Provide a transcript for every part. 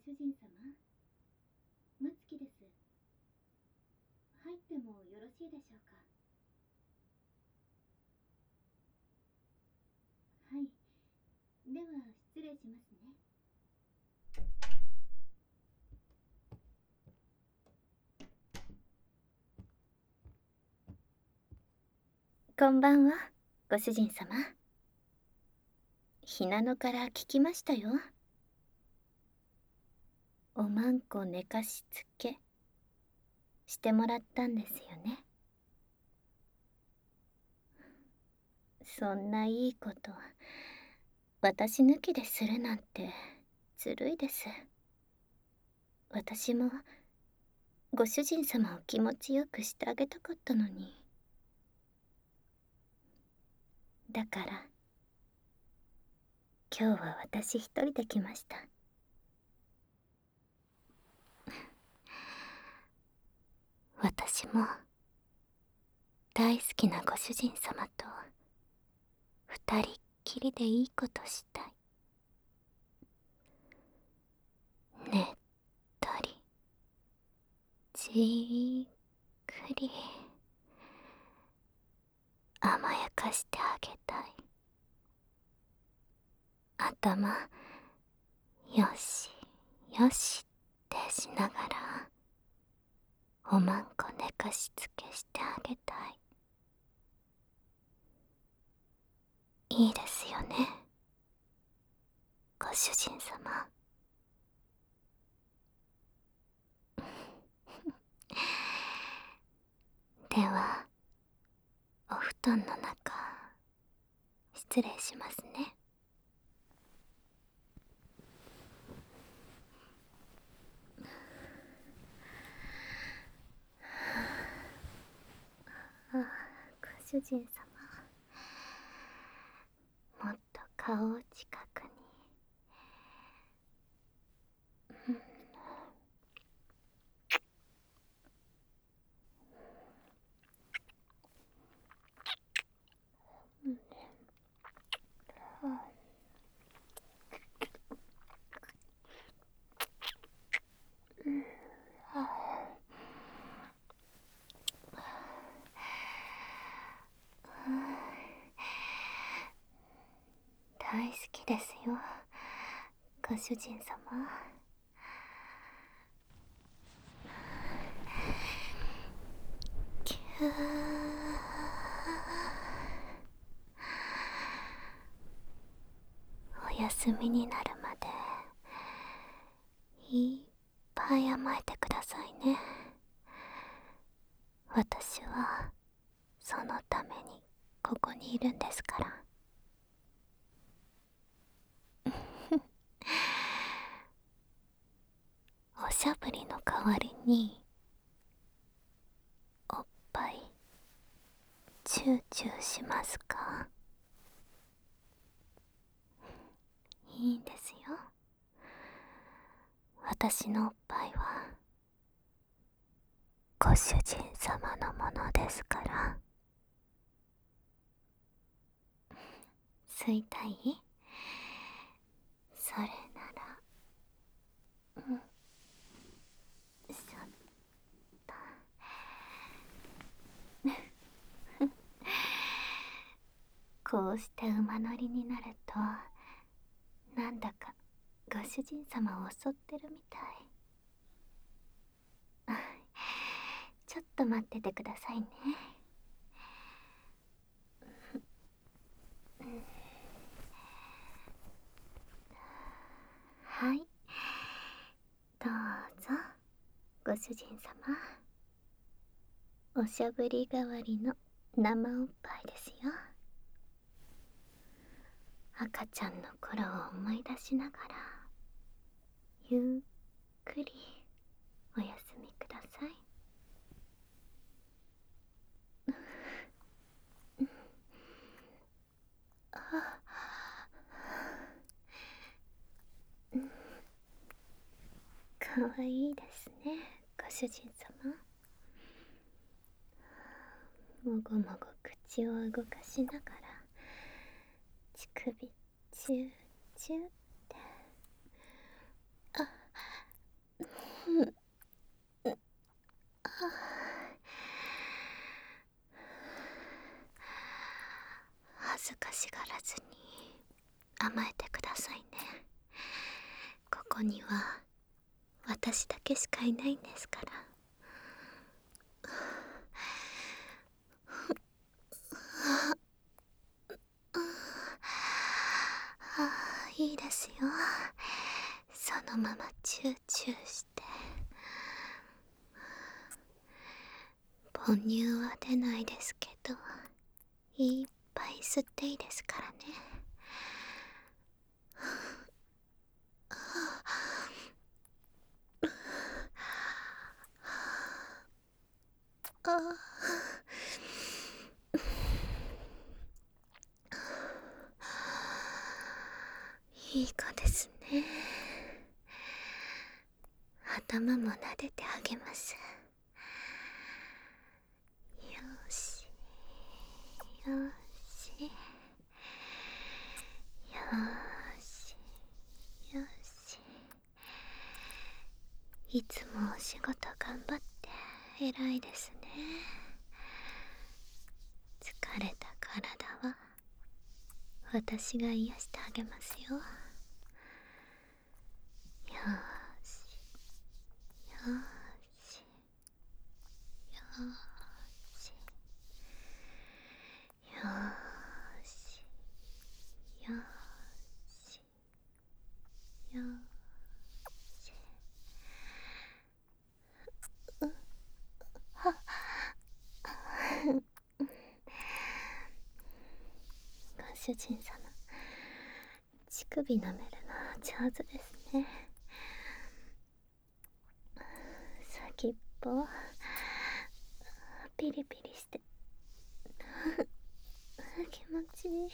主人様、むつきです。入ってもよろしいでしょうか。はい。では失礼しますね。こんばんは、ご主人様。ひなのから聞きましたよ。おまんこ寝かしつけしてもらったんですよね。そんないいこと私抜きでするなんてずるいです。私もご主人様を気持ちよくしてあげたかったのに。だから今日は私一人で来ました。私も大好きなご主人様と二人っきりでいいことしたい。ねっとりじっくり甘やかしてあげたい。頭よしよしってしながらおまんこ寝かしつけしてあげたい。いいですよね、ご主人様。ではお布団の中失礼しますね。ああ、ご主人様、もっと顔を近くに。大好きですよ、ご主人様。キュー。お休みになるまでいっぱい甘えてくださいね。私はそのためにここにいるんですから。おしゃぶりの代わりにおっぱいチューチューしますか？いいんですよ。私のおっぱいはご主人様のものですから。吸いたい？それならちょっとこうして馬乗りになるとなんだかご主人様を襲ってるみたい。ちょっと待っててくださいね。はい、どうぞご主人様。おしゃぶり代わりの生おっぱいですよ。赤ちゃんの頃を思い出しながらゆっくりお休みください。かわいいですね、ご主人様。もごもご口を動かしながら乳首チューチューって。 かしがらずに甘えてくださいね。ここには私だけしかいないんですから。いいですよ。そのままチューチューして。母乳は出ないですけど、いっぱい吸っていいですからね。いい子ですね。頭も撫でてあげます。よしよしよしよし。いつもお仕事頑張って偉いですね。疲れた体は私が癒してあげますよ。よーしよーしよーしよーしよーしよーし。ご主人様、乳首舐めるの上手ですね。先っぽピリピリして気持ちいい。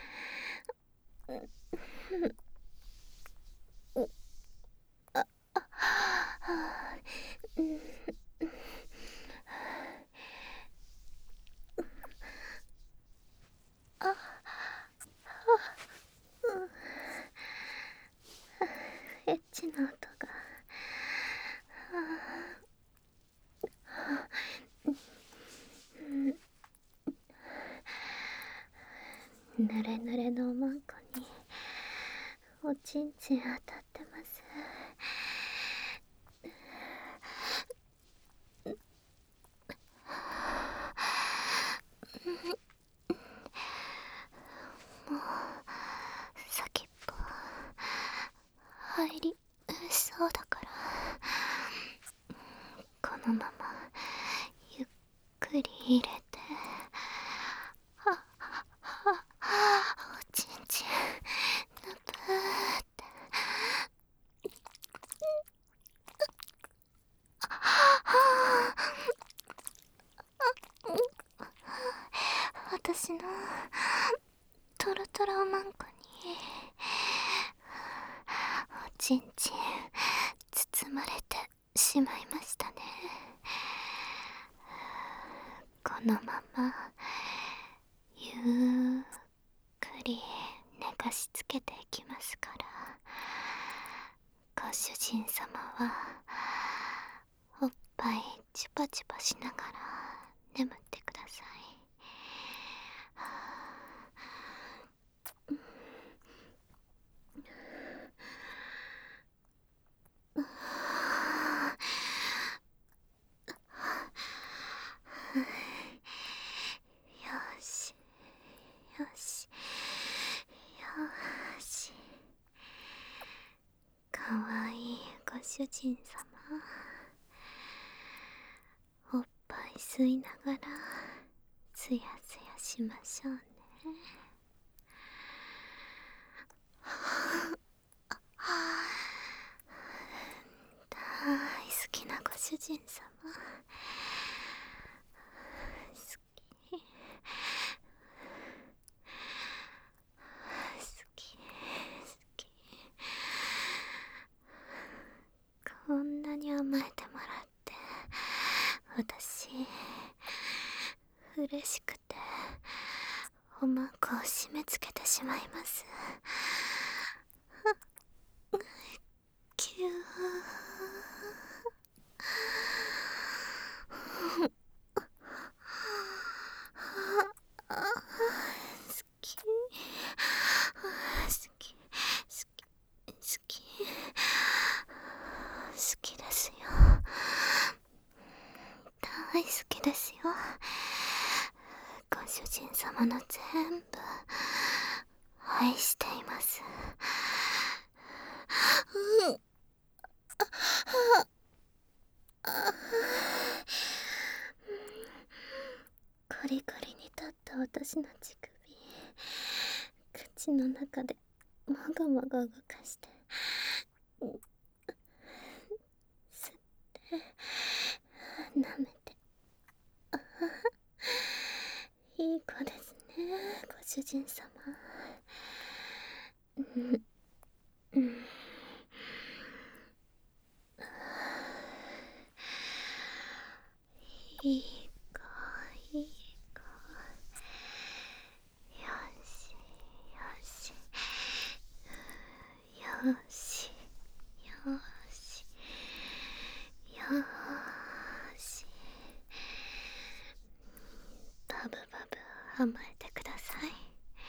エッチな音が。ぬれぬれのおまんこにおちんちん当たってます。もう先っぽ入りそうだから、このままゆっくり入れて、おちんちんぬぷーって。私のトロトロおまんこにおちんちん包まれてしまいましたね。このままゆっくり寝かしつけていきますから、ご主人様はおっぱいチュパチュパしながら眠ってください。よしよしよし。かわいいご主人様、おっぱい吸いながらつやつやしましょうね。大好きなご主人様、好き好き好き。こんなに甘えてもらって私嬉しくておまんこを締め付けてしまいます。キュー。好き。 もの全部愛しています。うん。コリコリに立った私の乳首、口の中でもごもご動かして吸って舐めて、いい子ですね、ご主人様。いい子、いい子。よしよしよしよしよし。バブバブ甘えてください。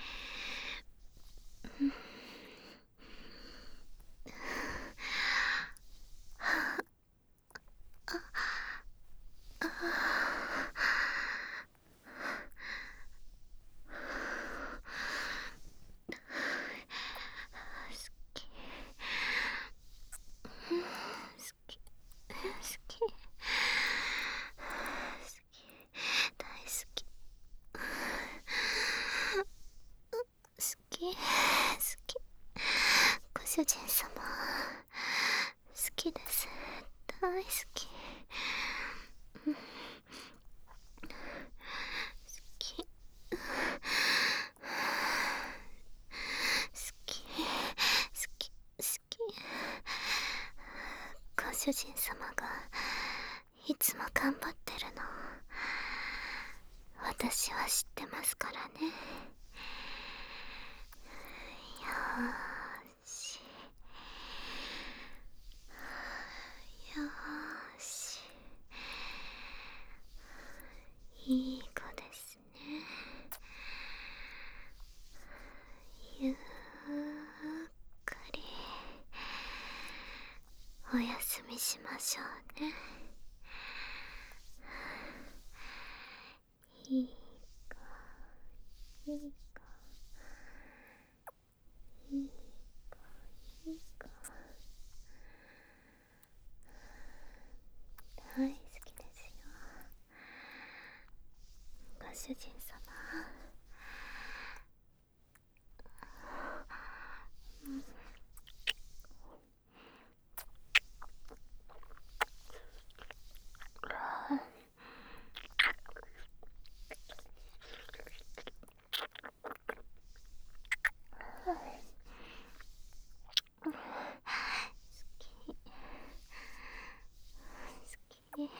ご主人様、好きです。大好き。好き。好き。好き。好き。ご主人様がいつも頑張ってるの、私は知ってますからね。よーし。よーし。いい子ですね。ゆっくりお休みしましょうね。いい子、いい子、いい子、いい子。大好きですよ、ご主人様。好き。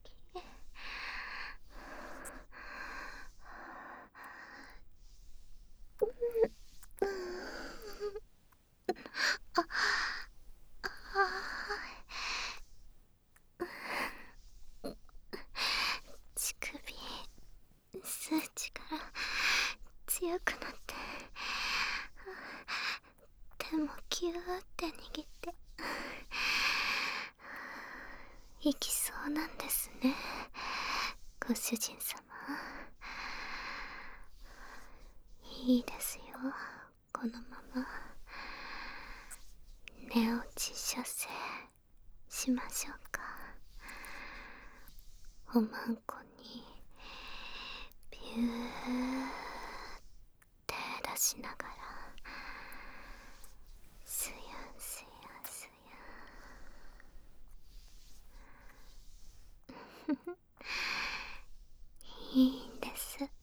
乳首吸う力強くなって、手もキューって握っていきそうなんですね、ご主人様。いいですよ、このまま寝落ち射精しましょうか。おまんこにビューって出しながら、すやすやすやいいんです、出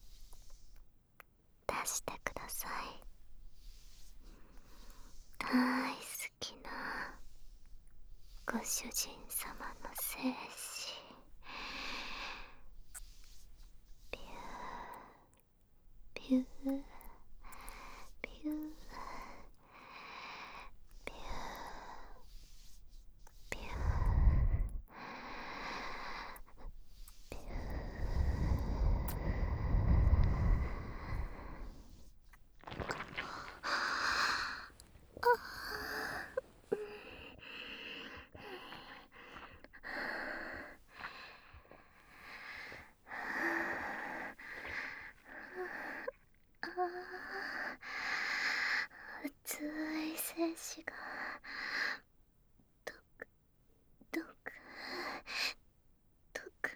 してください。大好きなご主人様の精子、ビュービュービュービュービュービュ足がドクドクドク。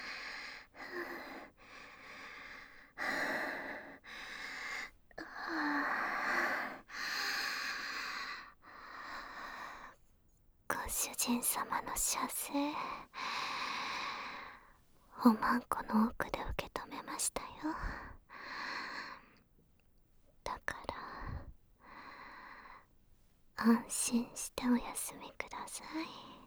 ご主人様の射精、おまんこの奥で受け止めましたよ。だから安心してお休みください。